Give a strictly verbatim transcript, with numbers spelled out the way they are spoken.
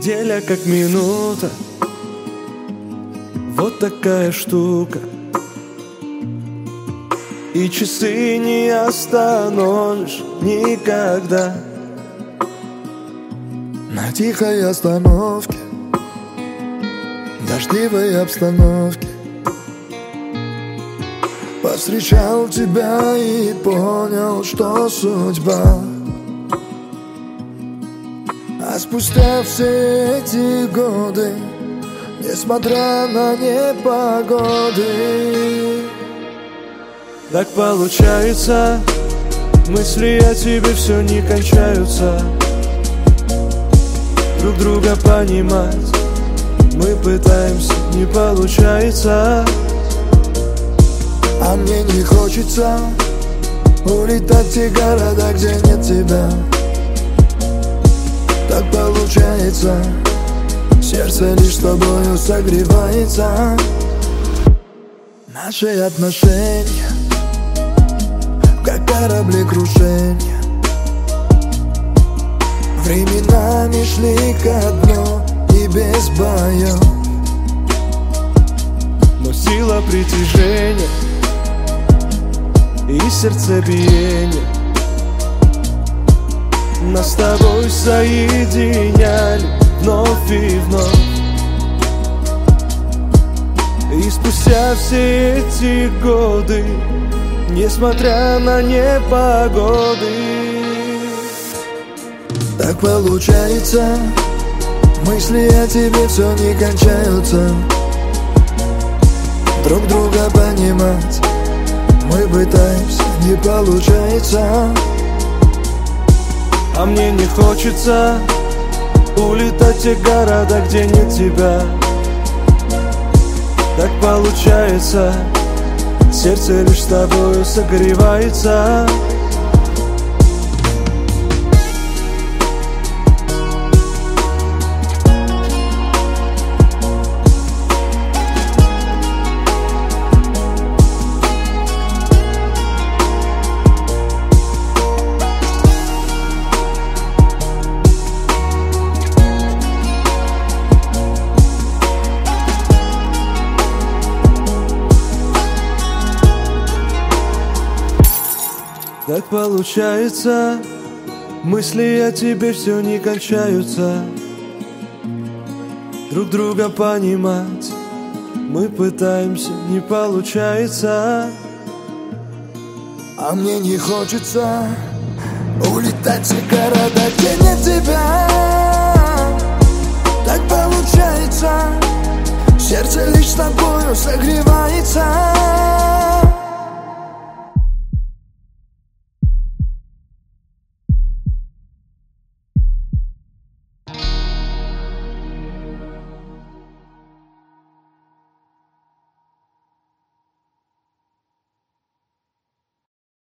Неделя как минута, вот такая штука. И часы не остановишь никогда. На тихой остановке, дождливой обстановке повстречал тебя и понял, что судьба. А спустя все эти годы, несмотря на непогоды, так получается, мысли о тебе все не кончаются. Друг друга понимать мы пытаемся, не получается. А мне не хочется улетать в те города, где нет тебя. Так получается, сердце лишь с тобою согревается. Наши отношения как корабли крушения, временами шли ко дну и без боев. Но сила притяжения и сердцебиение нас с тобой соединяли вновь и вновь. И спустя все эти годы, несмотря на непогоды, так получается, мысли о тебе все не кончаются. Друг друга понимать мы пытаемся, не получается. А мне не хочется улетать в те города, где нет тебя. Так получается, сердце лишь с тобою согревается. Так получается, мысли о тебе все не кончаются. Друг друга понимать мы пытаемся, не получается. А мне не хочется улетать в те города, где нет тебя. Так получается, сердце лишь с тобою согревается.